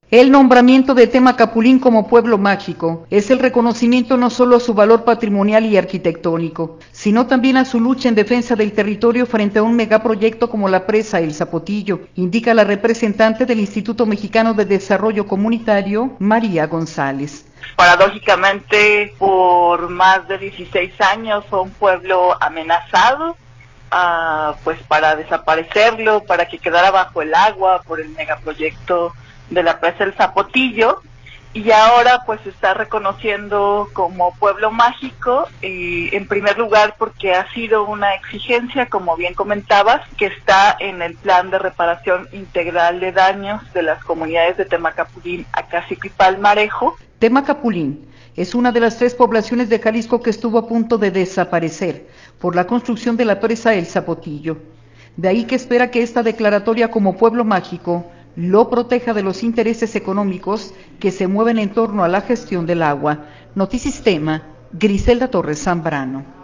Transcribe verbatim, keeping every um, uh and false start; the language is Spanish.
El nombramiento de Temacapulín como pueblo mágico es el reconocimiento no solo a su valor patrimonial y arquitectónico, sino también a su lucha en defensa del territorio frente a un megaproyecto como la presa El Zapotillo, indica la representante del Instituto Mexicano de Desarrollo Comunitario, María González. Paradójicamente, por más de dieciséis años fue un pueblo amenazado, uh, pues para desaparecerlo, para que quedara bajo el agua por el megaproyecto de la presa El Zapotillo, y ahora pues se está reconociendo como pueblo mágico, y en primer lugar porque ha sido una exigencia, como bien comentabas, que está en el plan de reparación integral de daños de las comunidades de Temacapulín, Acacico y Palmarejo. Temacapulín es una de las tres poblaciones de Jalisco que estuvo a punto de desaparecer por la construcción de la presa El Zapotillo. De ahí que espera que esta declaratoria como pueblo mágico lo proteja de los intereses económicos que se mueven en torno a la gestión del agua. Notisistema, Griselda Torres Zambrano.